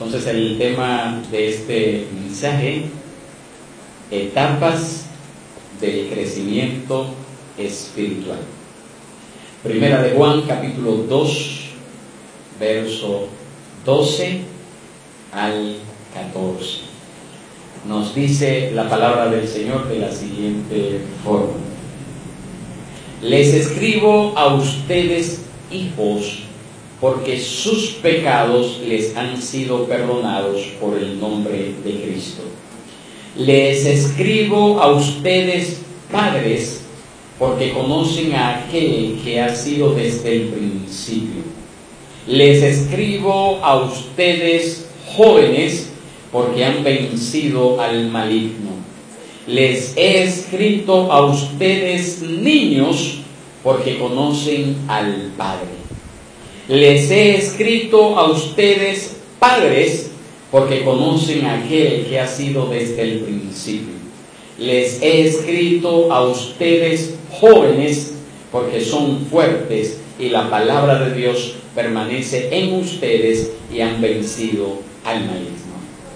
Entonces el tema de este mensaje, etapas del crecimiento espiritual. Primera de Juan, capítulo 2, verso 12 al 14. Nos dice la palabra del Señor de la siguiente forma: les escribo a ustedes, hijos, porque sus pecados les han sido perdonados por el nombre de Cristo. Les escribo a ustedes, padres, porque conocen a aquel que ha sido desde el principio. Les escribo a ustedes, jóvenes, porque han vencido al maligno. Les he escrito a ustedes, niños, porque conocen al Padre. Les he escrito a ustedes, padres, porque conocen a aquel que ha sido desde el principio. Les he escrito a ustedes, jóvenes, porque son fuertes y la palabra de Dios permanece en ustedes y han vencido al maligno.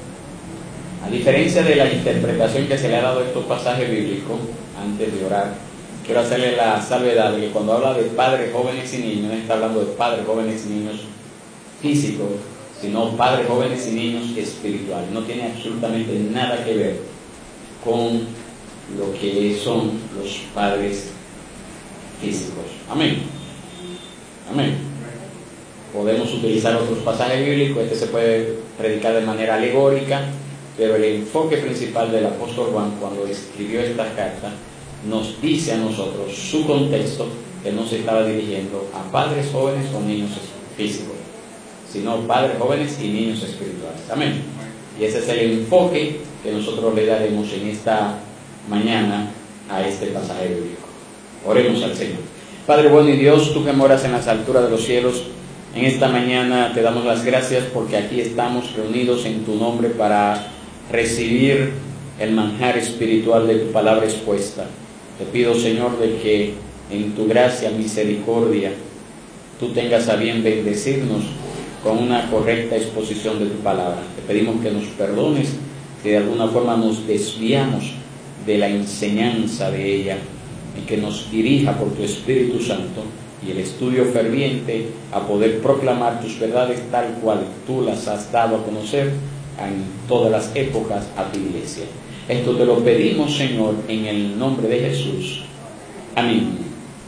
A diferencia de la interpretación que se le ha dado a estos pasajes bíblicos, antes de orar, quiero hacerle la salvedad de que cuando habla de padres, jóvenes y niños, no está hablando de padres, jóvenes y niños físicos, sino padres, jóvenes y niños espirituales. No tiene absolutamente nada que ver con lo que son los padres físicos. Amén. Amén. Podemos utilizar otros pasajes bíblicos, este se puede predicar de manera alegórica, pero el enfoque principal del apóstol Juan, cuando escribió esta carta, nos dice a nosotros su contexto, que no se estaba dirigiendo a padres jóvenes o niños físicos, sino padres jóvenes y niños espirituales. Amén. Y ese es el enfoque que nosotros le daremos en esta mañana a este pasaje bíblico. Oremos al Señor. Padre bueno y Dios, tú que moras en las alturas de los cielos, en esta mañana te damos las gracias porque aquí estamos reunidos en tu nombre para recibir el manjar espiritual de tu palabra expuesta. Te pido, Señor, de que en tu gracia, misericordia, tú tengas a bien bendecirnos con una correcta exposición de tu palabra. Te pedimos que nos perdones si de alguna forma nos desviamos de la enseñanza de ella y que nos dirija por tu Espíritu Santo y el estudio ferviente a poder proclamar tus verdades tal cual tú las has dado a conocer en todas las épocas a tu iglesia. Esto te lo pedimos, Señor, en el nombre de Jesús. Amén.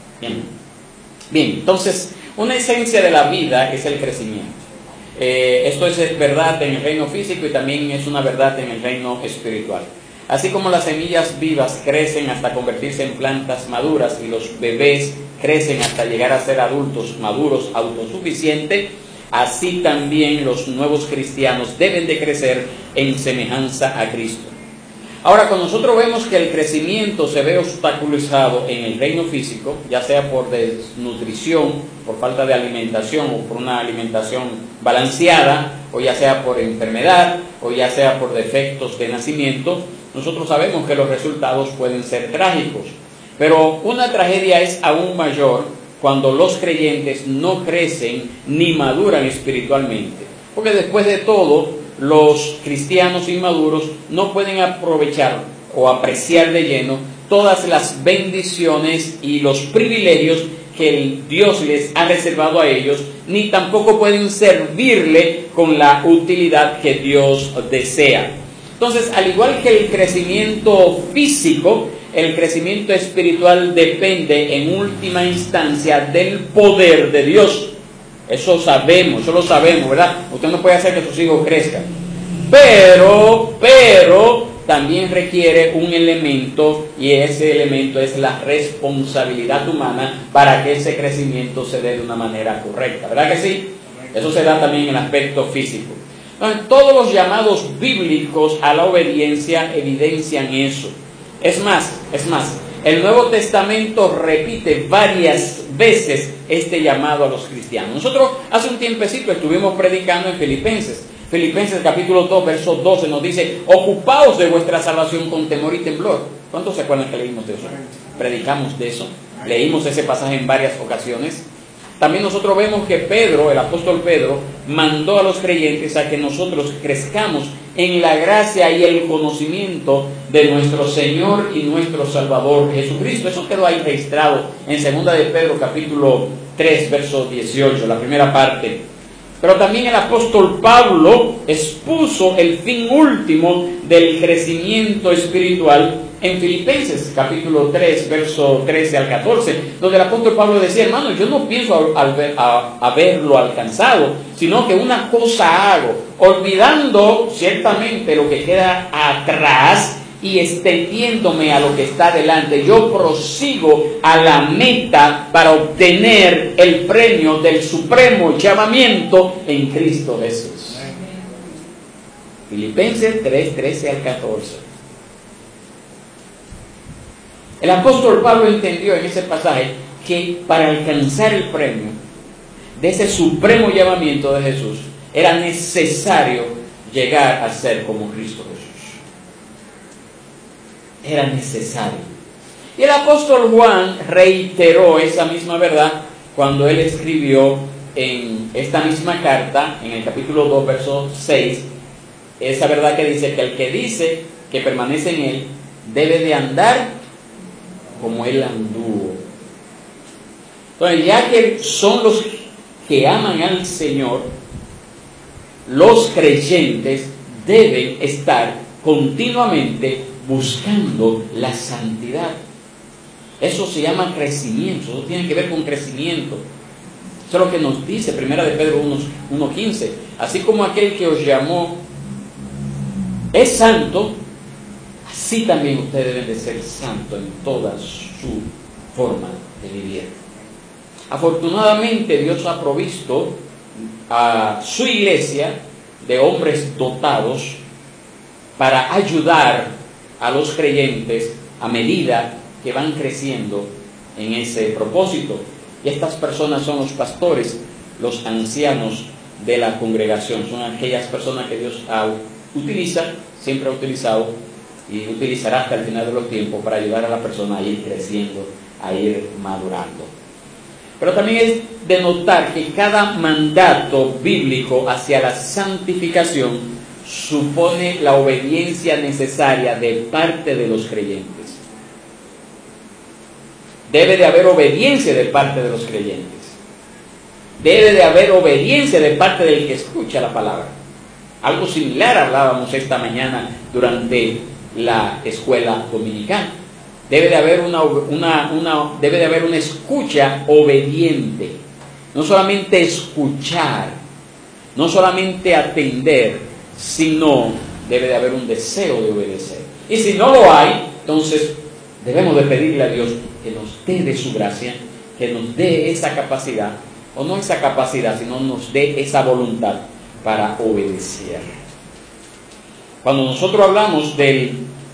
Bien, entonces, una esencia de la vida es el crecimiento. Esto es verdad en el reino físico y también es una verdad en el reino espiritual. Así como las semillas vivas crecen hasta convertirse en plantas maduras y los bebés crecen hasta llegar a ser adultos maduros autosuficientes, así también los nuevos cristianos deben de crecer en semejanza a Cristo. Ahora, cuando nosotros vemos que el crecimiento se ve obstaculizado en el reino físico, ya sea por desnutrición, por falta de alimentación o por una alimentación balanceada, o ya sea por enfermedad, o ya sea por defectos de nacimiento, nosotros sabemos que los resultados pueden ser trágicos. Pero una tragedia es aún mayor cuando los creyentes no crecen ni maduran espiritualmente. Porque después de todo, los cristianos inmaduros no pueden aprovechar o apreciar de lleno todas las bendiciones y los privilegios que Dios les ha reservado a ellos, ni tampoco pueden servirle con la utilidad que Dios desea. Entonces, al igual que el crecimiento físico, el crecimiento espiritual depende en última instancia del poder de Dios. Eso lo sabemos, ¿verdad? Usted no puede hacer que sus hijos crezcan. Pero también requiere un elemento, y ese elemento es la responsabilidad humana para que ese crecimiento se dé de una manera correcta. ¿Verdad que sí? Eso se da también en el aspecto físico. Entonces, todos los llamados bíblicos a la obediencia evidencian eso. Es más, el Nuevo Testamento repite varias veces este llamado a los cristianos. Nosotros hace un tiempecito estuvimos predicando en Filipenses. Filipenses capítulo 2, verso 12 nos dice: ocupaos de vuestra salvación con temor y temblor. ¿Cuántos se acuerdan que leímos de eso? Predicamos de eso. Leímos ese pasaje en varias ocasiones. también nosotros vemos que Pedro, el apóstol Pedro, mandó a los creyentes a que nosotros crezcamos en la gracia y el conocimiento de nuestro Señor y nuestro Salvador Jesucristo. Eso quedó ahí registrado en 2 de Pedro capítulo 3, verso 18, la primera parte. Pero también el apóstol Pablo expuso el fin último del crecimiento espiritual en Filipenses capítulo 3, verso 13 al 14, donde el apóstol Pablo decía: hermano, yo no pienso haberlo alcanzado, sino que una cosa hago, olvidando ciertamente lo que queda atrás y extendiéndome a lo que está delante, yo prosigo a la meta para obtener el premio del supremo llamamiento en Cristo Jesús. Filipenses 3, 13 al 14. El apóstol Pablo entendió en ese pasaje que para alcanzar el premio de ese supremo llamamiento de Jesús era necesario llegar a ser como Cristo Jesús. Era necesario. Y el apóstol Juan reiteró esa misma verdad cuando él escribió en esta misma carta, en el capítulo 2, verso 6, esa verdad que dice que el que dice que permanece en él debe de andar como él anduvo. Entonces, ya que son los que aman al Señor, los creyentes deben estar continuamente buscando la santidad. Eso se llama crecimiento, eso tiene que ver con crecimiento. Eso es lo que nos dice 1 de Pedro 1:15. Así como aquel que os llamó es santo, así también ustedes deben de ser santos en toda su forma de vivir. Afortunadamente Dios ha provisto a su iglesia de hombres dotados para ayudar a los creyentes a medida que van creciendo en ese propósito. Y estas personas son los pastores, los ancianos de la congregación. Son aquellas personas que Dios utiliza, siempre ha utilizado y utilizará hasta el final de los tiempos para ayudar a la persona a ir creciendo, a ir madurando. Pero también es de notar que cada mandato bíblico hacia la santificación supone la obediencia necesaria de parte de los creyentes. Debe de haber obediencia de parte de los creyentes. Debe de haber obediencia de parte del que escucha la palabra. Algo similar hablábamos esta mañana durante la escuela dominical. Debe de haber una escucha obediente. No solamente escuchar, no solamente atender, sino debe de haber un deseo de obedecer. Y si no lo hay, entonces debemos de pedirle a Dios que nos dé de su gracia, que nos dé esa capacidad, o no esa capacidad, sino nos dé esa voluntad para obedecer. Cuando nosotros hablamos del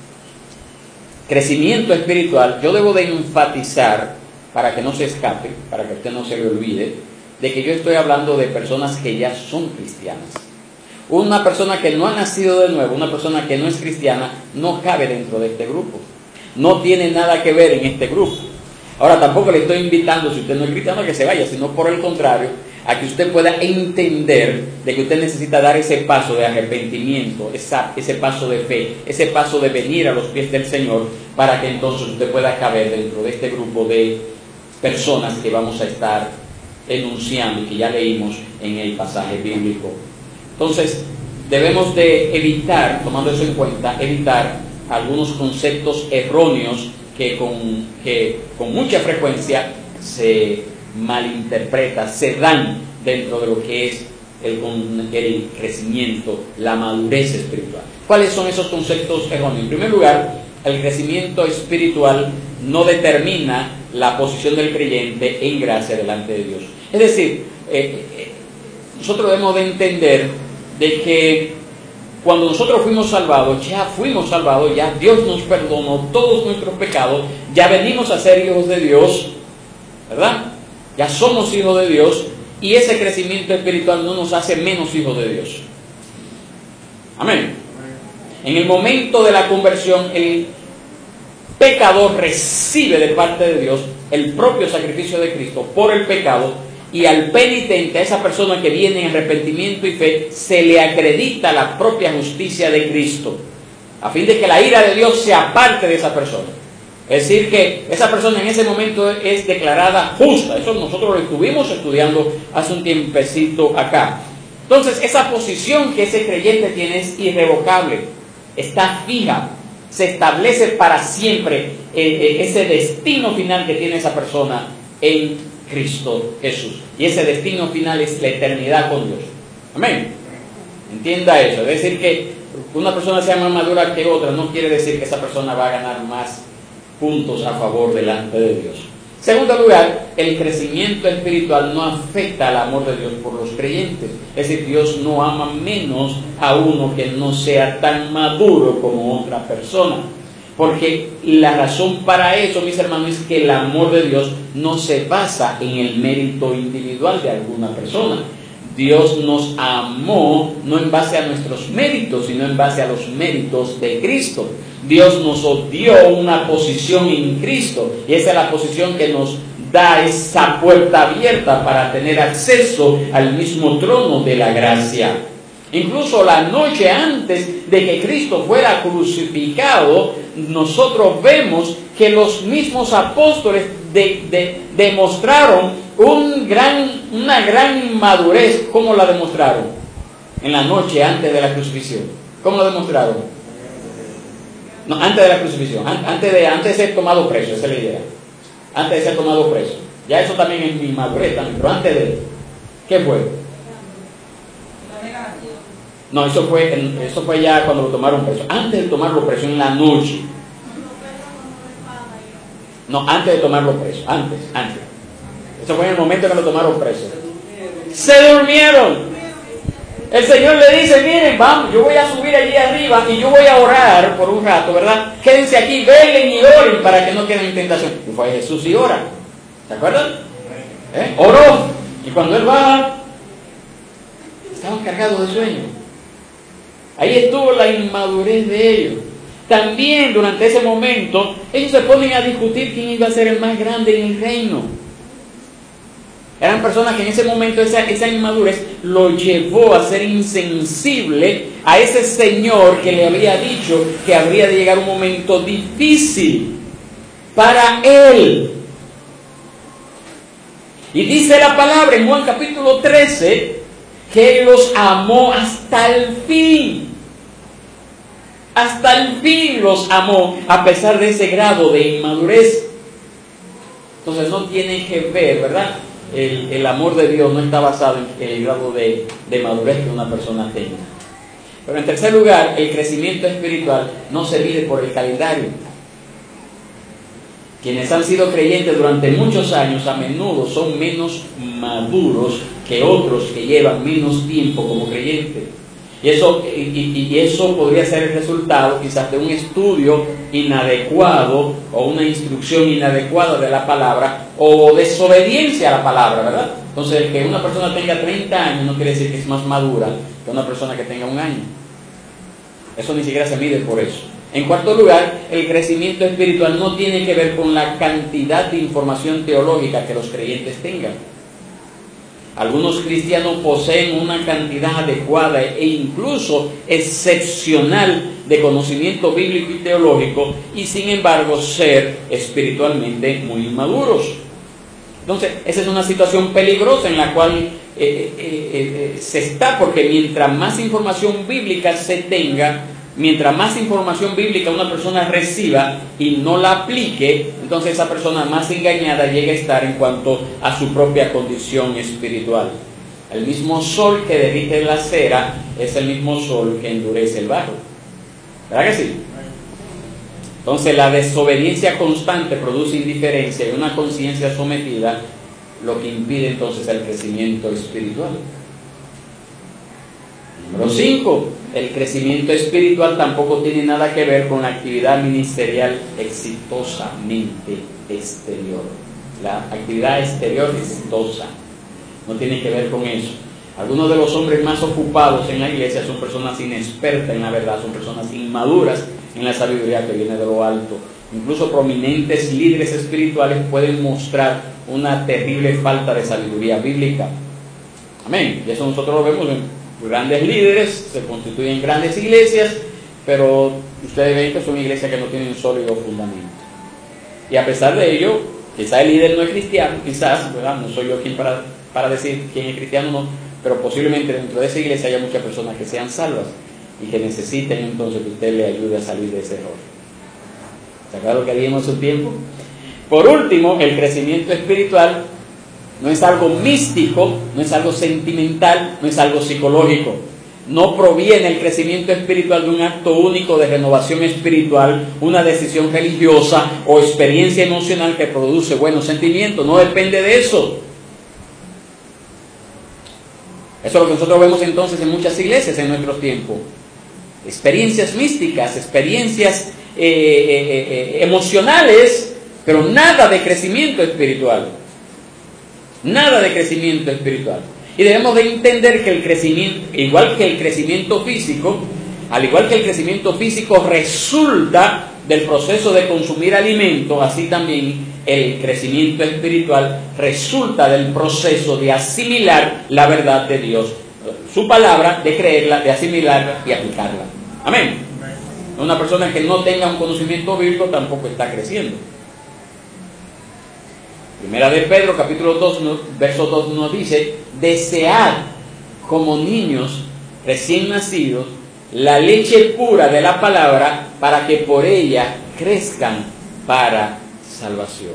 crecimiento espiritual, yo debo de enfatizar, para que no se escape, para que usted no se le olvide, de que yo estoy hablando de personas que ya son cristianas. Una persona que no ha nacido de nuevo, una persona que no es cristiana, no cabe dentro de este grupo. No tiene nada que ver en este grupo. Ahora, tampoco le estoy invitando, si usted no es cristiano, a que se vaya, sino por el contrario, a que usted pueda entender de que usted necesita dar ese paso de arrepentimiento, ese paso de fe, ese paso de venir a los pies del Señor, para que entonces usted pueda caber dentro de este grupo de personas que vamos a estar enunciando y que ya leímos en el pasaje bíblico. Entonces, debemos de evitar, tomando eso en cuenta, evitar algunos conceptos erróneos que con mucha frecuencia se malinterpreta, se dan dentro de lo que es el crecimiento, la madurez espiritual. ¿Cuáles son esos conceptos erróneos? En primer lugar, el crecimiento espiritual no determina la posición del creyente en gracia delante de Dios. Es decir, nosotros debemos de entender de que cuando nosotros fuimos salvados, ya Dios nos perdonó todos nuestros pecados, ya venimos a ser hijos de Dios, ¿verdad? Ya somos hijos de Dios, y ese crecimiento espiritual no nos hace menos hijos de Dios. Amén. En el momento de la conversión, el pecador recibe de parte de Dios el propio sacrificio de Cristo por el pecado, y al penitente, a esa persona que viene en arrepentimiento y fe, se le acredita la propia justicia de Cristo, a fin de que la ira de Dios se aparte de esa persona. Es decir, que esa persona en ese momento es declarada justa. Eso nosotros lo estuvimos estudiando hace un tiempecito acá. Entonces, esa posición que ese creyente tiene es irrevocable, está fija, se establece para siempre ese destino final que tiene esa persona en Cristo Jesús. Y ese destino final es la eternidad con Dios. Amén. Entienda eso. Es decir, que una persona sea más madura que otra no quiere decir que esa persona va a ganar más puntos a favor delante de Dios. Segundo lugar, el crecimiento espiritual no afecta al amor de Dios por los creyentes. Es decir, Dios no ama menos a uno que no sea tan maduro como otra persona. Porque la razón para eso, mis hermanos, es que el amor de Dios no se basa en el mérito individual de alguna persona. Dios nos amó no en base a nuestros méritos, sino en base a los méritos de Cristo. Dios nos dio una posición en Cristo, y esa es la posición que nos da esa puerta abierta para tener acceso al mismo trono de la gracia. Incluso la noche antes de que Cristo fuera crucificado, nosotros vemos que los mismos apóstoles demostraron una gran madurez. ¿Cómo la demostraron? En la noche antes de la crucifixión. ¿Cómo lo demostraron? No, antes de la crucifixión, antes de ser tomado preso, esa es la idea. Antes de ser tomado preso. Ya eso también es mi madurez también, pero antes de... ¿Qué fue? No, eso fue ya cuando lo tomaron preso. Antes de tomarlo preso, en la noche. No, antes de tomarlo preso, antes. Eso fue en el momento que lo tomaron preso. Se durmieron. El Señor le dice, miren, vamos, yo voy a subir allí arriba y yo voy a orar por un rato, ¿verdad? Quédense aquí, velen y oren para que no queden en tentación. Y fue Jesús y ora. ¿Se acuerdan? Oró. Y cuando él baja, estaban cargados de sueño. Ahí estuvo la inmadurez de ellos. También durante ese momento, ellos se ponen a discutir quién iba a ser el más grande en el reino. Eran personas que en ese momento esa inmadurez lo llevó a ser insensible a ese Señor que le había dicho que habría de llegar un momento difícil para él. Y dice la palabra en Juan capítulo 13 que Él los amó hasta el fin. Hasta el fin los amó a pesar de ese grado de inmadurez. Entonces no tiene que ver, ¿verdad? El amor de Dios no está basado en el grado de madurez que una persona tenga. Pero en tercer lugar, el crecimiento espiritual no se mide por el calendario. Quienes han sido creyentes durante muchos años a menudo son menos maduros que otros que llevan menos tiempo como creyentes. Y eso podría ser el resultado quizás de un estudio inadecuado o una instrucción inadecuada de la palabra o desobediencia a la palabra, ¿verdad? Entonces, que una persona tenga 30 años no quiere decir que es más madura que una persona que tenga 1 año. Eso ni siquiera se mide por eso. En cuarto lugar, el crecimiento espiritual no tiene que ver con la cantidad de información teológica que los creyentes tengan. Algunos cristianos poseen una cantidad adecuada e incluso excepcional de conocimiento bíblico y teológico y sin embargo ser espiritualmente muy inmaduros. Entonces, esa es una situación peligrosa en la cual se está, porque mientras más información bíblica se tenga, mientras más información bíblica una persona reciba y no la aplique, entonces esa persona más engañada llega a estar en cuanto a su propia condición espiritual. El mismo sol que derrite la cera es el mismo sol que endurece el barro. ¿Verdad que sí? Entonces la desobediencia constante produce indiferencia y una conciencia sometida, lo que impide entonces el crecimiento espiritual. Número 5. El crecimiento espiritual tampoco tiene nada que ver con la actividad ministerial exitosamente exterior. La actividad exterior exitosa no tiene que ver con eso. Algunos de los hombres más ocupados en la iglesia son personas inexpertas en la verdad, son personas inmaduras en la sabiduría que viene de lo alto. incluso prominentes líderes espirituales, pueden mostrar una terrible falta de sabiduría bíblica. Amén. Y eso nosotros lo vemos en grandes líderes, se constituyen grandes iglesias, pero ustedes ven que son iglesias que no tienen un sólido fundamento. Y a pesar de ello, quizás el líder no es cristiano, quizás, ¿verdad? No soy yo quien para decir quién es cristiano o no, pero posiblemente dentro de esa iglesia haya muchas personas que sean salvas y que necesiten entonces que usted le ayude a salir de ese error. ¿Se acuerda lo que dijimos hace un tiempo? Por último, el crecimiento espiritual no es algo místico, no es algo sentimental, no es algo psicológico. No proviene el crecimiento espiritual de un acto único de renovación espiritual, una decisión religiosa o experiencia emocional que produce buenos sentimientos. No depende de eso. Eso es lo que nosotros vemos entonces en muchas iglesias en nuestro tiempo. Experiencias místicas, experiencias emocionales, pero nada de crecimiento espiritual. Nada de crecimiento espiritual. Y debemos de entender que el crecimiento, igual que el crecimiento físico, al igual que el crecimiento físico resulta del proceso de consumir alimento, así también el crecimiento espiritual resulta del proceso de asimilar la verdad de Dios, su palabra, de creerla, de asimilarla y aplicarla. Amén. Una persona que no tenga un conocimiento bíblico tampoco está creciendo. Primera de Pedro, capítulo 2, verso 2 nos dice: desead como niños recién nacidos la leche pura de la palabra, para que por ella crezcan para salvación.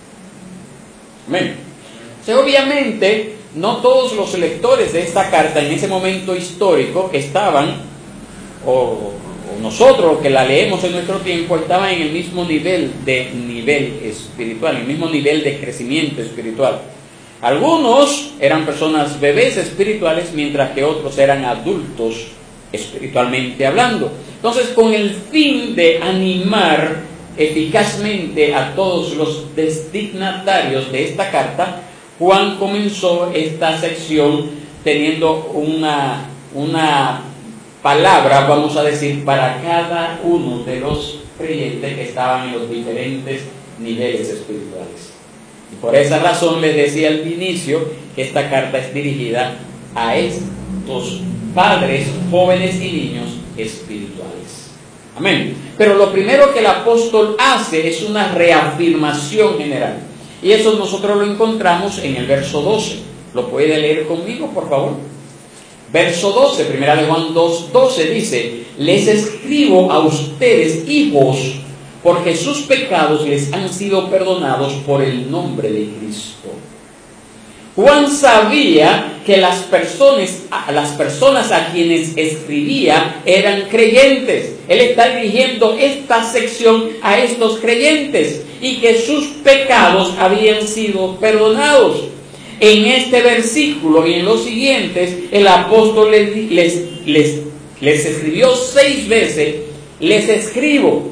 Amén. O sea, obviamente, no todos los lectores de esta carta en ese momento histórico estaban, o nosotros los que la leemos en nuestro tiempo, estaban en el mismo nivel espiritual, en el mismo nivel de crecimiento espiritual. Algunos eran personas bebés espirituales, mientras que otros eran adultos espiritualmente hablando. Entonces, con el fin de animar eficazmente a todos los destinatarios de esta carta, Juan comenzó esta sección teniendo una palabra, vamos a decir, para cada uno de los creyentes que estaban en los diferentes niveles espirituales. Y por esa razón les decía al inicio que esta carta es dirigida a estos padres, jóvenes y niños espirituales. Amén. Pero lo primero que el apóstol hace es una reafirmación general. Y eso nosotros lo encontramos en el verso 12. ¿Lo puede leer conmigo, por favor? Verso 12, primera de Juan 2:12 dice: les escribo a ustedes, hijos, porque sus pecados les han sido perdonados por el nombre de Cristo. Juan sabía que las personas a quienes escribía eran creyentes. Él está dirigiendo esta sección a estos creyentes y que sus pecados habían sido perdonados. En este versículo y en los siguientes, el apóstol les escribió 6 veces: les escribo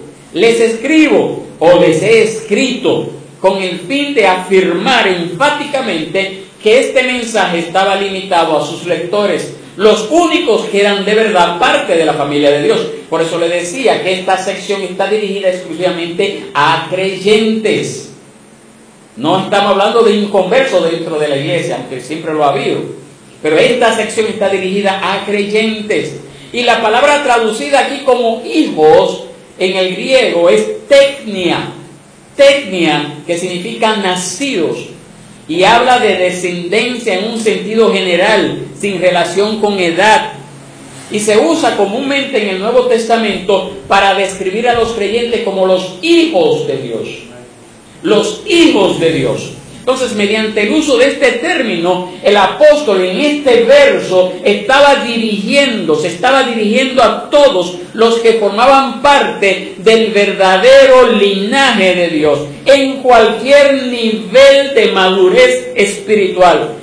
o les he escrito, con el fin de afirmar enfáticamente que este mensaje estaba limitado a sus lectores, los únicos que eran de verdad parte de la familia de Dios. Por eso le decía que esta sección está dirigida exclusivamente a creyentes. No estamos hablando de inconversos dentro de la iglesia, aunque siempre lo ha habido. Pero esta sección está dirigida a creyentes. Y la palabra traducida aquí como hijos en el griego es teknia. Teknia, que significa nacidos. Y habla de descendencia en un sentido general, sin relación con edad. Y se usa comúnmente en el Nuevo Testamento para describir a los creyentes como los hijos de Dios. Los hijos de Dios. Entonces, mediante el uso de este término, el apóstol en este verso se estaba dirigiendo a todos los que formaban parte del verdadero linaje de Dios, en cualquier nivel de madurez espiritual.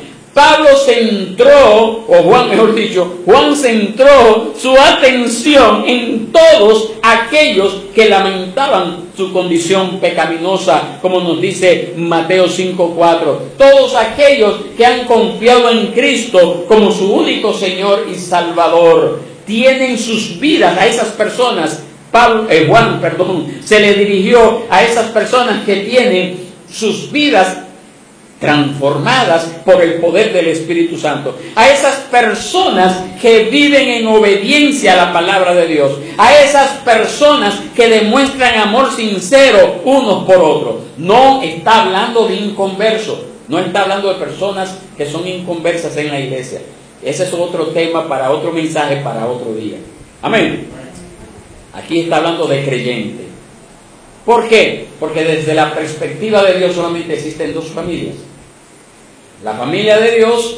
Juan centró su atención en todos aquellos que lamentaban su condición pecaminosa, como nos dice Mateo 5:4. Todos aquellos que han confiado en Cristo como su único Señor y Salvador, tienen sus vidas, a esas personas Juan, se le dirigió a esas personas que tienen sus vidas transformadas por el poder del Espíritu Santo, a esas personas que viven en obediencia a la palabra de Dios, a esas personas que demuestran amor sincero unos por otros. No está hablando de inconversos, no está hablando de personas que son inconversas en la iglesia. Ese es otro tema para otro mensaje, para otro día. Amén. Aquí está hablando de creyentes. ¿Por qué? Porque desde la perspectiva de Dios solamente existen dos familias: la familia de Dios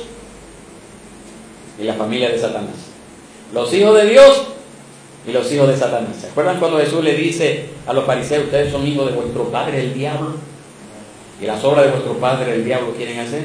y la familia de Satanás. Los hijos de Dios y los hijos de Satanás. ¿Se acuerdan cuando Jesús le dice a los fariseos: ustedes son hijos de vuestro padre el diablo, y las obras de vuestro padre el diablo quieren hacer?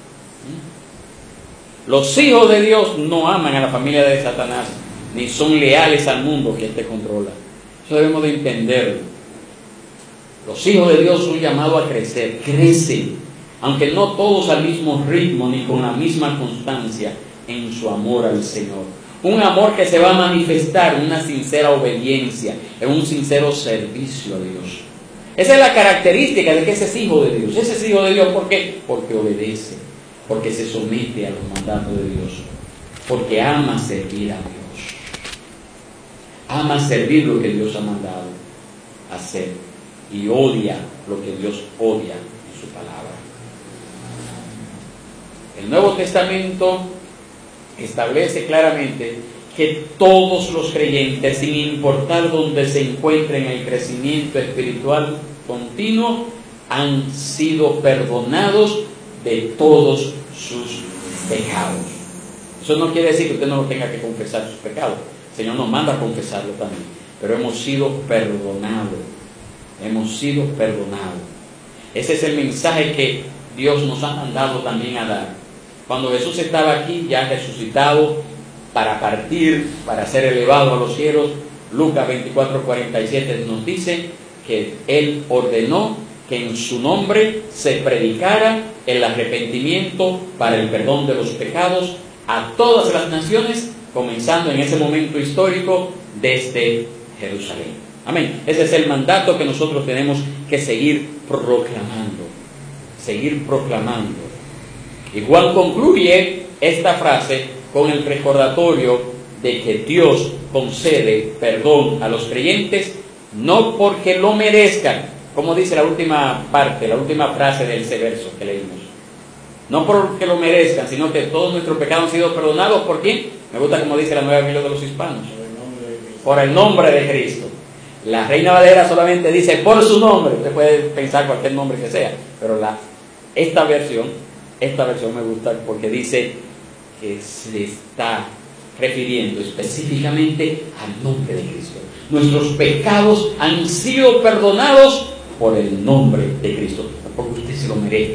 Los hijos de Dios no aman a la familia de Satanás, ni son leales al mundo que éste controla. Eso debemos de entenderlo. Los hijos de Dios son llamados a crecer, crecen, aunque no todos al mismo ritmo ni con la misma constancia en su amor al Señor. Un amor que se va a manifestar en una sincera obediencia, en un sincero servicio a Dios. Esa es la característica de que ese es hijo de Dios. Ese es hijo de Dios, ¿por qué? Porque obedece, porque se somete a los mandatos de Dios, porque ama servir a Dios. Ama servir lo que Dios ha mandado hacer y odia lo que Dios odia en su palabra. El Nuevo Testamento establece claramente que todos los creyentes, sin importar dónde se encuentren en el crecimiento espiritual continuo, han sido perdonados de todos sus pecados. Eso no quiere decir que usted no lo tenga que confesar sus pecados. El Señor nos manda a confesarlo también. Pero hemos sido perdonados. Hemos sido perdonados. Ese es el mensaje que Dios nos ha mandado también a dar. Cuando Jesús estaba aquí, ya resucitado, para partir, para ser elevado a los cielos, Lucas 24:47 nos dice que Él ordenó que en su nombre se predicara el arrepentimiento para el perdón de los pecados a todas las naciones, comenzando en ese momento histórico desde Jerusalén. Amén. Ese es el mandato que nosotros tenemos que seguir proclamando. Seguir proclamando. Y Juan concluye esta frase con el recordatorio de que Dios concede perdón a los creyentes no porque lo merezcan, como dice la última parte, la última frase de ese verso que leímos. No porque lo merezcan, sino que todos nuestros pecados han sido perdonados. ¿Por quién? Me gusta como dice la Nueva Biblia de los Hispanos. Por el nombre de Cristo. La Reina Valera solamente dice por su nombre. Usted puede pensar cualquier nombre que sea, pero esta versión me gusta porque dice que se está refiriendo específicamente al nombre de Cristo. Nuestros pecados han sido perdonados por el nombre de Cristo. No porque usted se lo merezca.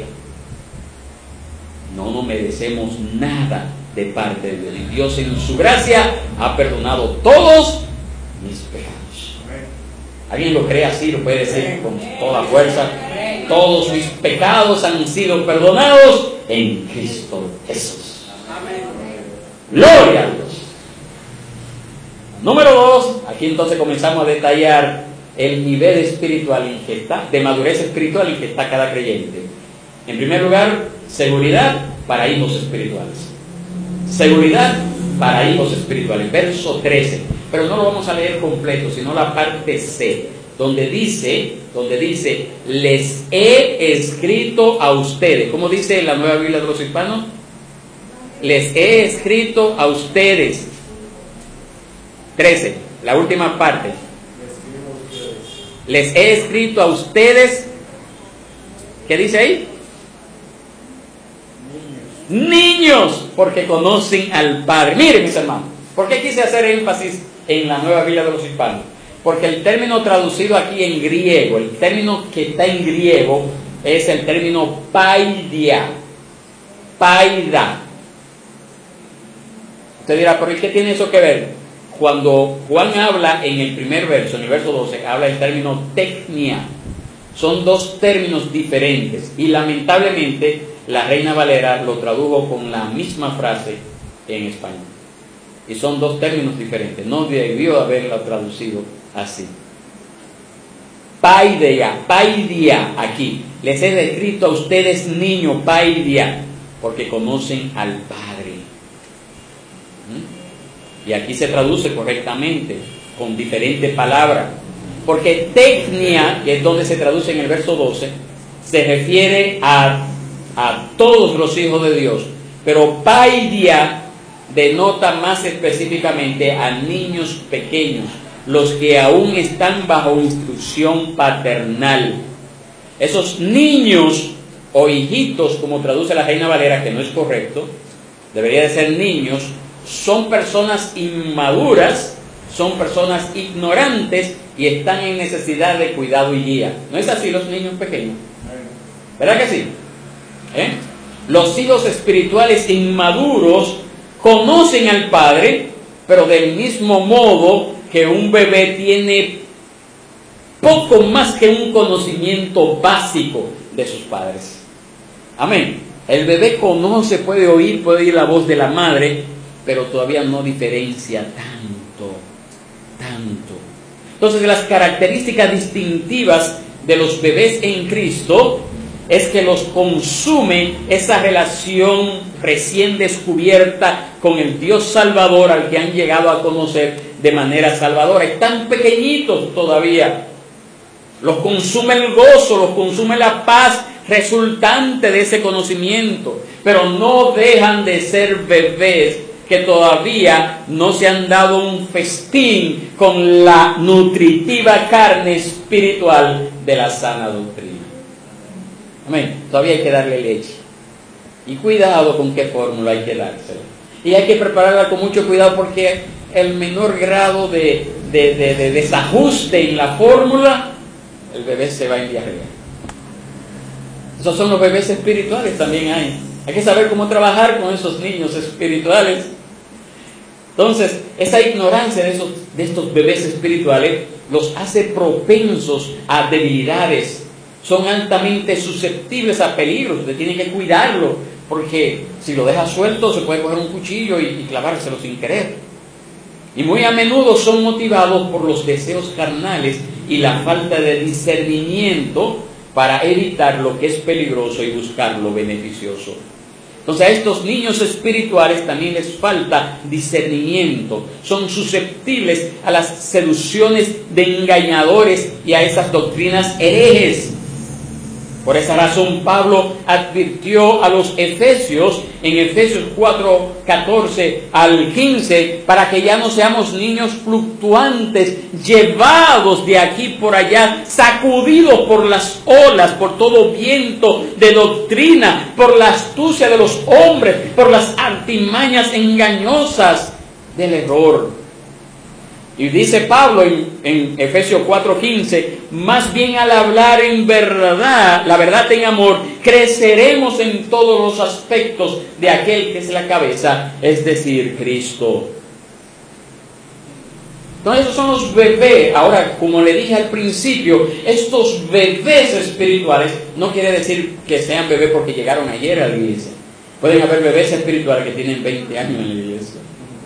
No merecemos nada de parte de Dios. Y Dios en su gracia ha perdonado todos mis pecados. ¿Alguien lo cree así? Lo puede decir con toda fuerza. Todos mis pecados han sido perdonados en Cristo Jesús. Gloria a Dios. Número 2, aquí entonces comenzamos a detallar el nivel espiritual en que está, de madurez espiritual en que está cada creyente. En primer lugar, seguridad para hijos espirituales. Seguridad para hijos espirituales. Verso 13. Pero no lo vamos a leer completo, sino la parte C, donde dice, les he escrito a ustedes. ¿Cómo dice la Nueva Biblia de los Hispanos? Les he escrito a ustedes. 13, la última parte. Les he escrito a ustedes. ¿Qué dice ahí? Niños, porque conocen al Padre. Miren, mis hermanos, ¿por qué quise hacer énfasis en la Nueva Biblia de los Hispanos? Porque el término traducido aquí en griego, el término que está en griego es el término paidia. Paida. Usted dirá, ¿pero qué tiene eso que ver? Cuando Juan habla en el primer verso, en el verso 12, habla del término teknia. Son dos términos diferentes y lamentablemente la Reina Valera lo tradujo con la misma frase en español. Y son dos términos diferentes. No debió haberla traducido así. Paidia, aquí. Les he escrito a ustedes niños, paidia, porque conocen al Padre. Y aquí se traduce correctamente, con diferentes palabras. Porque tecnia, que es donde se traduce en el verso 12, se refiere a todos los hijos de Dios. Pero paidia denota más específicamente a niños pequeños, los que aún están bajo instrucción paternal. Esos niños o hijitos, como traduce la Reina Valera, que no es correcto, debería de ser niños, son personas inmaduras, son personas ignorantes y están en necesidad de cuidado y guía. ¿No es así los niños pequeños? ¿Verdad que sí? Los hijos espirituales inmaduros conocen al Padre, pero del mismo modo que un bebé tiene poco más que un conocimiento básico de sus padres. Amén. El bebé conoce, puede oír la voz de la madre, pero todavía no diferencia tanto. Entonces, las características distintivas de los bebés en Cristo es que los consume esa relación recién descubierta con el Dios Salvador al que han llegado a conocer de manera salvadora. Están pequeñitos todavía. Los consume el gozo, los consume la paz resultante de ese conocimiento, pero no dejan de ser bebés que todavía no se han dado un festín con la nutritiva carne espiritual de la sana doctrina. Amén. Todavía hay que darle leche. Y cuidado con qué fórmula hay que dársela. Y hay que prepararla con mucho cuidado, porque el menor grado de desajuste en la fórmula, el bebé se va en diarrea. Esos son los bebés espirituales, también hay. Hay que saber cómo trabajar con esos niños espirituales. Entonces, esa ignorancia de estos bebés espirituales los hace propensos a debilidades. Son altamente susceptibles a peligros. Usted tiene que cuidarlo, porque si lo deja suelto se puede coger un cuchillo y clavárselo sin querer. Y muy a menudo son motivados por los deseos carnales y la falta de discernimiento para evitar lo que es peligroso y buscar lo beneficioso. Entonces, a estos niños espirituales también les falta discernimiento. Son susceptibles a las seducciones de engañadores y a esas doctrinas herejes. Por esa razón, Pablo advirtió a los efesios en Efesios 4, 14 al 15, para que ya no seamos niños fluctuantes, llevados de aquí por allá, sacudidos por las olas, por todo viento de doctrina, por la astucia de los hombres, por las artimañas engañosas del error. Y dice Pablo en Efesios 4:15, más bien al hablar en verdad, la verdad en amor, creceremos en todos los aspectos de aquel que es la cabeza, es decir, Cristo. Entonces, esos son los bebés. Ahora, como le dije al principio, estos bebés espirituales no quiere decir que sean bebés porque llegaron ayer a la iglesia. Pueden haber bebés espirituales que tienen 20 años en la iglesia.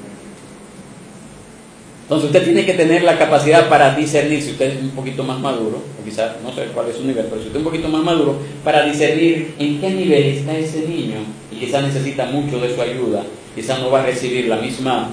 Entonces usted tiene que tener la capacidad para discernir, si usted es un poquito más maduro, o quizás no sé cuál es su nivel, pero si usted es un poquito más maduro, para discernir en qué nivel está ese niño, y quizás necesita mucho de su ayuda, quizás no va a recibir de la misma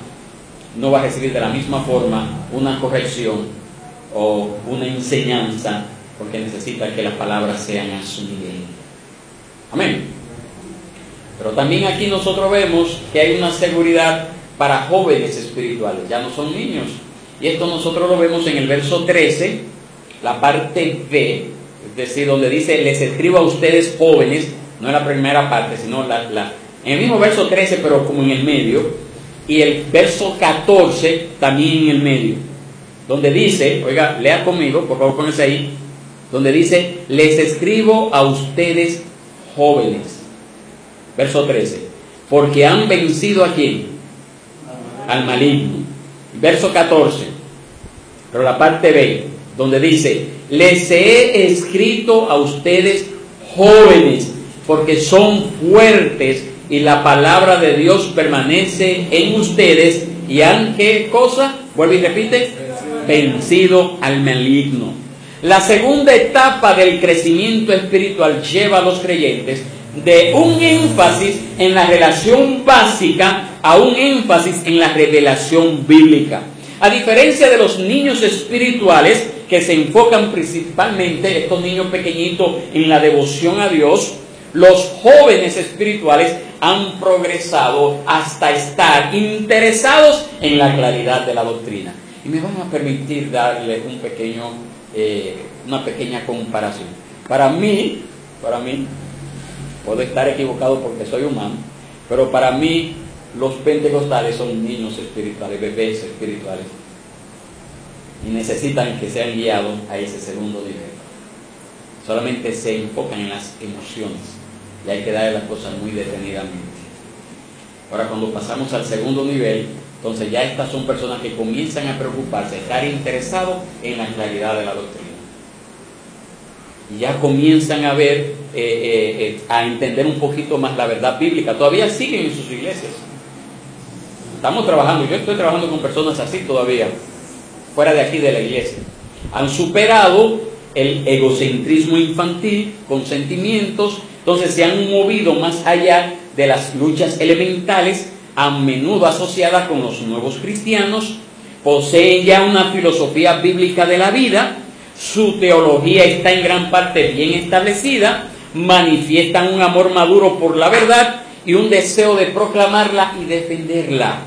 forma una corrección o una enseñanza, porque necesita que las palabras sean a su nivel. Amén. Pero también aquí nosotros vemos que hay una seguridad para jóvenes espirituales, ya no son niños. Y esto nosotros lo vemos en el verso 13, la parte B, es decir, donde dice, les escribo a ustedes jóvenes, no en la primera parte, sino en el mismo verso 13, pero como en el medio, y el verso 14 también en el medio, donde dice, oiga, lea conmigo, por favor, pónganse ahí, donde dice, les escribo a ustedes jóvenes. Verso 13, porque han vencido ¿a quién? Al maligno. Verso 14, pero la parte B, donde dice, les he escrito a ustedes jóvenes, porque son fuertes y la palabra de Dios permanece en ustedes y han, ¿qué cosa? Vuelve y repite, vencido al maligno. La segunda etapa del crecimiento espiritual lleva a los creyentes de un énfasis en la relación básica a un énfasis en la revelación bíblica. A diferencia de los niños espirituales que se enfocan principalmente, estos niños pequeñitos, en la devoción a Dios, los jóvenes espirituales han progresado hasta estar interesados en la claridad de la doctrina. Y me van a permitir darle una pequeña comparación. Para mí, puedo estar equivocado porque soy humano, pero para mí los pentecostales son niños espirituales, bebés espirituales, y necesitan que sean guiados a ese segundo nivel. Solamente se enfocan en las emociones y hay que darle las cosas muy detenidamente. Ahora, cuando pasamos al segundo nivel, entonces ya estas son personas que comienzan a preocuparse, a estar interesados en la claridad de la doctrina. Y ya comienzan a ver, a entender un poquito más la verdad bíblica. Todavía siguen en sus iglesias. Estamos trabajando, yo estoy trabajando con personas así todavía, fuera de aquí de la iglesia. Han superado el egocentrismo infantil con sentimientos, entonces se han movido más allá de las luchas elementales, a menudo asociadas con los nuevos cristianos, poseen ya una filosofía bíblica de la vida, su teología está en gran parte bien establecida, manifiestan un amor maduro por la verdad y un deseo de proclamarla y defenderla.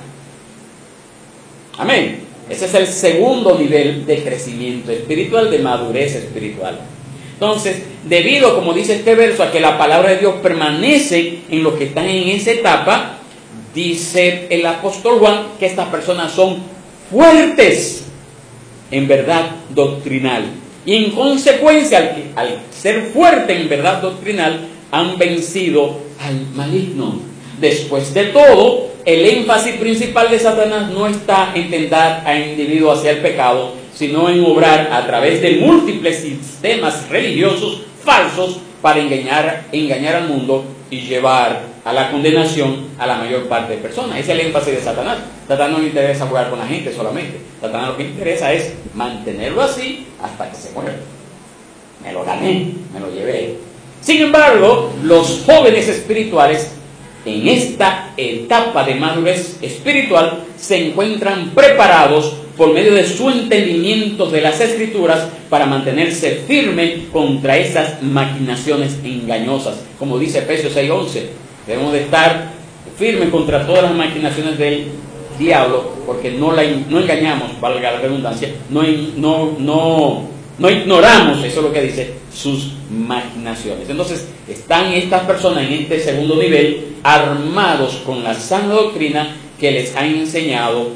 Amén. Ese es el segundo nivel de crecimiento espiritual, de madurez espiritual. Entonces, debido, como dice este verso, a que la palabra de Dios permanece en los que están en esa etapa, dice el apóstol Juan que estas personas son fuertes en verdad doctrinal. Y en consecuencia, al ser fuertes en verdad doctrinal, han vencido al maligno. Después de todo, el énfasis principal de Satanás no está en tentar a individuos hacia el pecado, sino en obrar a través de múltiples sistemas religiosos falsos para engañar al mundo y llevar a la condenación a la mayor parte de personas. Ese es el énfasis de Satanás. Satanás no le interesa jugar con la gente solamente. Satanás lo que le interesa es mantenerlo así hasta que se muera. Me lo gané, me lo llevé. Sin embargo, los jóvenes espirituales en esta etapa de madurez espiritual se encuentran preparados por medio de su entendimiento de las Escrituras para mantenerse firme contra esas maquinaciones engañosas. Como dice Efesios 6:11, debemos de estar firmes contra todas las maquinaciones del diablo, porque no engañamos, valga la redundancia, no ignoramos, eso es lo que dice, sus maquinaciones. Entonces, están estas personas en este segundo nivel armados con la sana doctrina que les han enseñado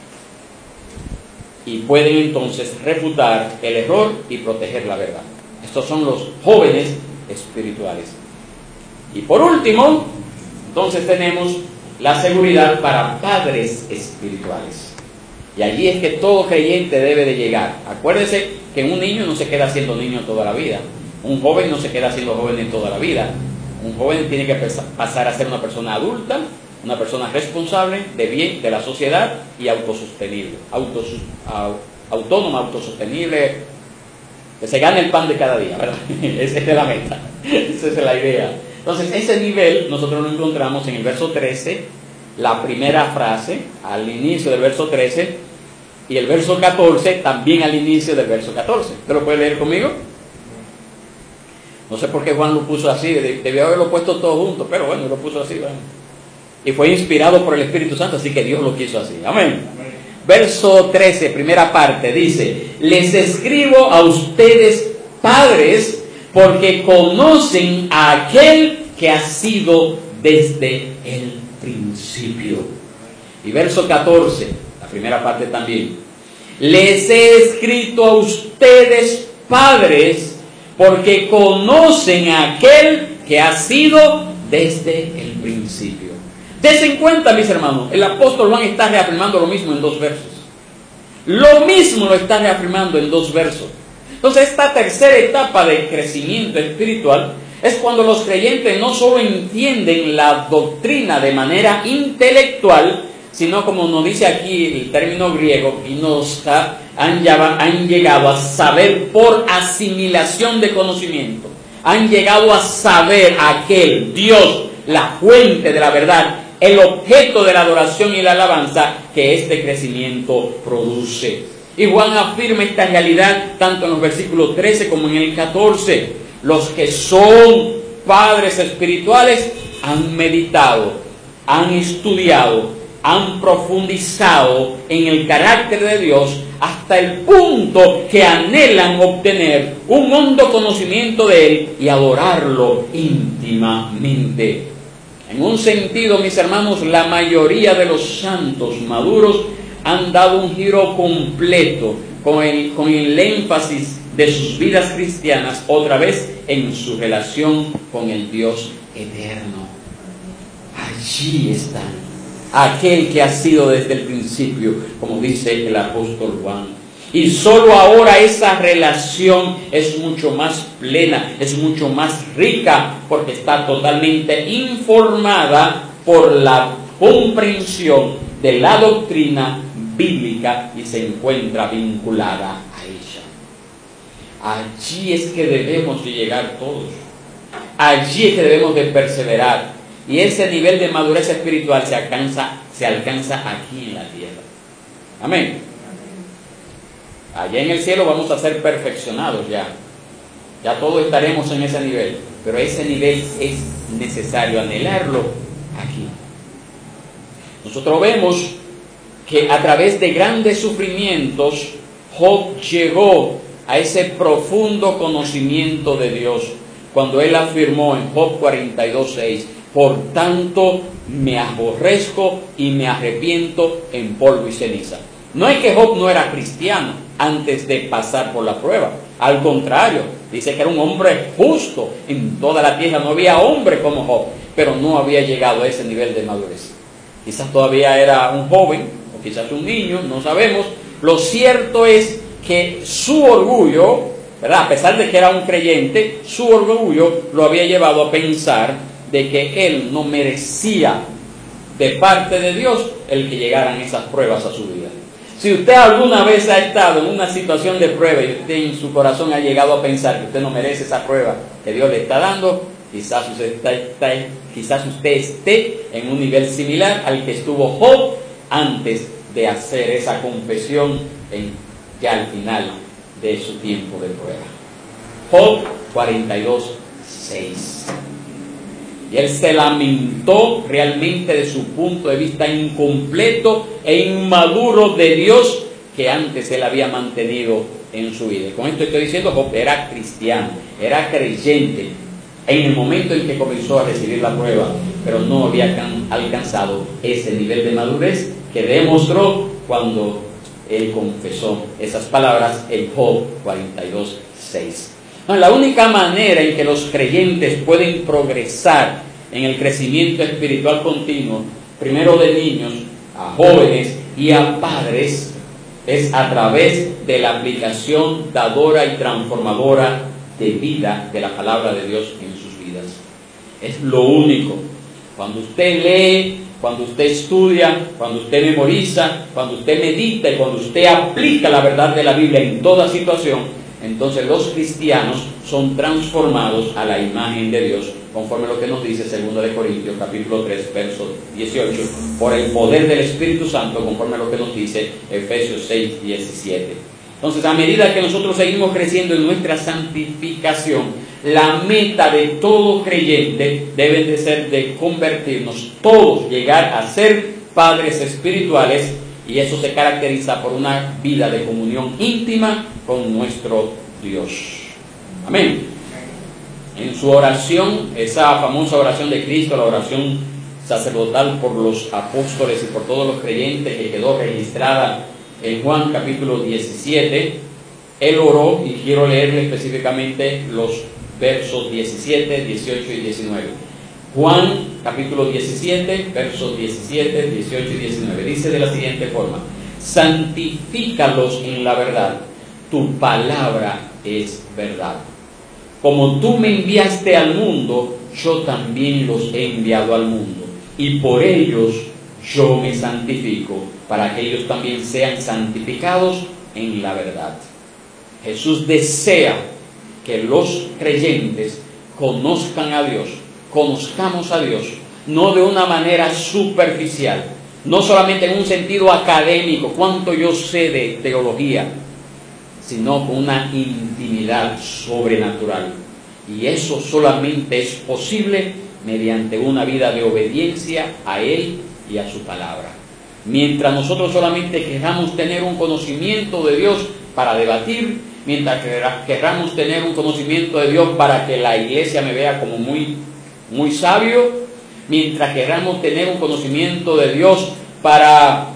y pueden entonces refutar el error y proteger la verdad. Estos son los jóvenes espirituales. Y por último, entonces tenemos la seguridad para padres espirituales. Y allí es que todo creyente debe de llegar. Acuérdese que un niño no se queda siendo niño toda la vida. Un joven no se queda siendo joven en toda la vida. Un joven tiene que pasar a ser una persona adulta, una persona responsable, de bien, de la sociedad y autosostenible. Autónoma, autosostenible, que se gane el pan de cada día, ¿verdad? Esa es la meta, esa es la idea. Entonces, ese nivel nosotros lo encontramos en el verso 13, la primera frase, al inicio del verso 13, y el verso 14, también al inicio del verso 14. ¿Usted lo puede leer conmigo? No sé por qué Juan lo puso así, debió haberlo puesto todo junto, pero bueno, lo puso así, bueno. Y fue inspirado por el Espíritu Santo, así que Dios lo quiso así. Amén. Verso 13, primera parte, dice: les escribo a ustedes, padres, porque conocen a aquel que ha sido desde el principio. Y verso 14, la primera parte también: les he escrito a ustedes, padres, porque conocen a aquel que ha sido desde el principio. Dense en cuenta, mis hermanos, el apóstol Juan está reafirmando lo mismo en dos versos. Lo mismo lo está reafirmando en dos versos. Entonces, esta tercera etapa de crecimiento espiritual es cuando los creyentes no solo entienden la doctrina de manera intelectual, sino como nos dice aquí el término griego, gnosta, han llegado a saber por asimilación de conocimiento. Han llegado a saber aquel Dios, la fuente de la verdad, el objeto de la adoración y la alabanza que este crecimiento produce. Y Juan afirma esta realidad tanto en los versículos 13 como en el 14. Los que son padres espirituales han meditado, han estudiado, han profundizado en el carácter de Dios hasta el punto que anhelan obtener un hondo conocimiento de Él y adorarlo íntimamente. En un sentido, mis hermanos, la mayoría de los santos maduros han dado un giro completo con el énfasis de sus vidas cristianas otra vez en su relación con el Dios eterno. Allí están. Aquel que ha sido desde el principio, como dice el apóstol Juan. Y solo ahora esa relación es mucho más plena, es mucho más rica, porque está totalmente informada por la comprensión de la doctrina bíblica y se encuentra vinculada a ella. Allí es que debemos de llegar todos. Allí es que debemos de perseverar. Y ese nivel de madurez espiritual se alcanza aquí en la tierra. Amén. Allá en el cielo vamos a ser perfeccionados ya. Ya todos estaremos en ese nivel. Pero ese nivel es necesario anhelarlo aquí. Nosotros vemos que a través de grandes sufrimientos, Job llegó a ese profundo conocimiento de Dios. Cuando él afirmó en Job 42:6, por tanto me aborrezco y me arrepiento en polvo y ceniza. No es que Job no era cristiano antes de pasar por la prueba. Al contrario, dice que era un hombre justo. En toda la tierra no había hombre como Job, pero no había llegado a ese nivel de madurez. Quizás todavía era un joven, o quizás un niño, no sabemos. Lo cierto es que su orgullo, ¿verdad?, a pesar de que era un creyente, su orgullo lo había llevado a pensar de que él no merecía de parte de Dios el que llegaran esas pruebas a su vida. Si usted alguna vez ha estado en una situación de prueba y usted en su corazón ha llegado a pensar que usted no merece esa prueba que Dios le está dando, quizás usted esté en un nivel similar al que estuvo Job antes de hacer esa confesión ya al final de su tiempo de prueba. Job 42:6. Y él se lamentó realmente de su punto de vista incompleto e inmaduro de Dios que antes él había mantenido en su vida. Con esto estoy diciendo, Job era cristiano, era creyente en el momento en que comenzó a recibir la prueba, pero no había alcanzado ese nivel de madurez que demostró cuando él confesó esas palabras en Job 42:6. No, la única manera en que los creyentes pueden progresar en el crecimiento espiritual continuo, primero de niños, a jóvenes y a padres, es a través de la aplicación dadora y transformadora de vida de la palabra de Dios en sus vidas. Es lo único. Cuando usted lee, cuando usted estudia, cuando usted memoriza, cuando usted medita y cuando usted aplica la verdad de la Biblia en toda situación, entonces los cristianos son transformados a la imagen de Dios, conforme a lo que nos dice 2 de Corintios capítulo 3, verso 18, por el poder del Espíritu Santo, conforme a lo que nos dice Efesios 6, 17. Entonces, a medida que nosotros seguimos creciendo en nuestra santificación, la meta de todo creyente debe de ser de convertirnos todos, llegar a ser padres espirituales, y eso se caracteriza por una vida de comunión íntima con nuestro Dios. Amén. En su oración, esa famosa oración de Cristo, la oración sacerdotal por los apóstoles y por todos los creyentes, que quedó registrada en Juan capítulo 17, él oró, y quiero leerle específicamente los versos 17, 18 y 19. Juan capítulo 17, versos 17, 18 y 19. Dice de la siguiente forma: santifícalos en la verdad, tu palabra es verdad. Como tú me enviaste al mundo, yo también los he enviado al mundo, y por ellos yo me santifico para que ellos también sean santificados en la verdad. Jesús desea que los creyentes conozcan a Dios, conozcamos a Dios, no de una manera superficial, no solamente en un sentido académico, cuánto yo sé de teología, sino con una intimidad sobrenatural. Y eso solamente es posible mediante una vida de obediencia a Él y a su palabra. Mientras nosotros solamente queramos tener un conocimiento de Dios para debatir, mientras queramos tener un conocimiento de Dios para que la iglesia me vea como muy sabio, mientras queramos tener un conocimiento de Dios para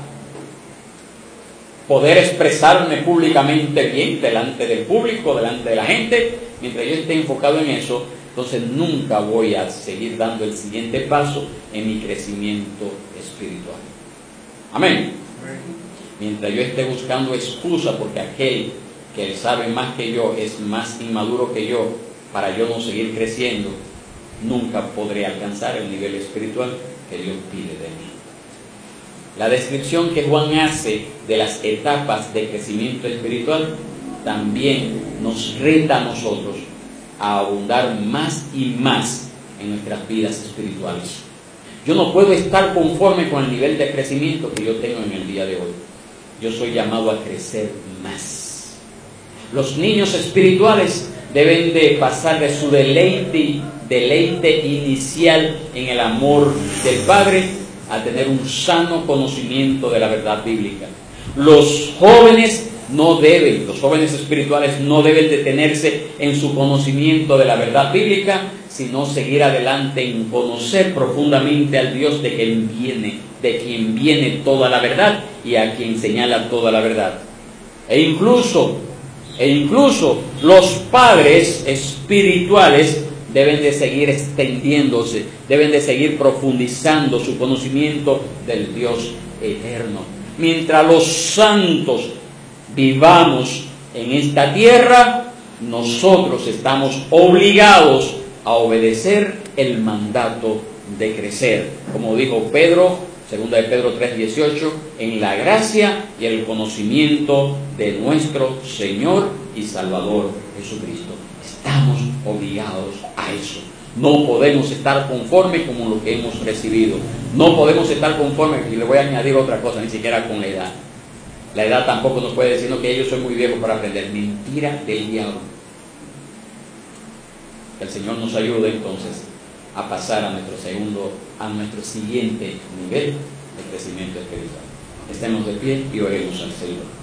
poder expresarme públicamente bien delante del público, delante de la gente, mientras yo esté enfocado en eso, entonces nunca voy a seguir dando el siguiente paso en mi crecimiento espiritual. Amén. Mientras yo esté buscando excusa porque aquel que sabe más que yo es más inmaduro que yo para yo no seguir creciendo, nunca podré alcanzar el nivel espiritual que Dios pide de mí. La descripción que Juan hace de las etapas de crecimiento espiritual también nos reta a nosotros a abundar más y más en nuestras vidas espirituales. Yo no puedo estar conforme con el nivel de crecimiento que yo tengo en el día de hoy. Yo soy llamado a crecer más. Los niños espirituales deben de pasar de su deleite inicial en el amor del Padre a tener un sano conocimiento de la verdad bíblica. Los jóvenes espirituales no deben detenerse en su conocimiento de la verdad bíblica, sino seguir adelante en conocer profundamente al Dios de quien viene toda la verdad y a quien señala toda la verdad. E incluso los padres espirituales deben de seguir extendiéndose, deben de seguir profundizando su conocimiento del Dios eterno. Mientras los santos vivamos en esta tierra, nosotros estamos obligados a obedecer el mandato de crecer. Como dijo Pedro, 2 de Pedro 3:18, en la gracia y el conocimiento de nuestro Señor y Salvador Jesucristo. Estamos obligados a eso. No podemos estar conformes con lo que hemos recibido. No podemos estar conformes, y le voy a añadir otra cosa, ni siquiera con la edad. La edad tampoco nos puede decir que yo soy muy viejo para aprender. Mentira del diablo. Que el Señor nos ayude entonces a pasar a nuestro siguiente nivel de crecimiento espiritual. Estemos de pie y oremos al Señor.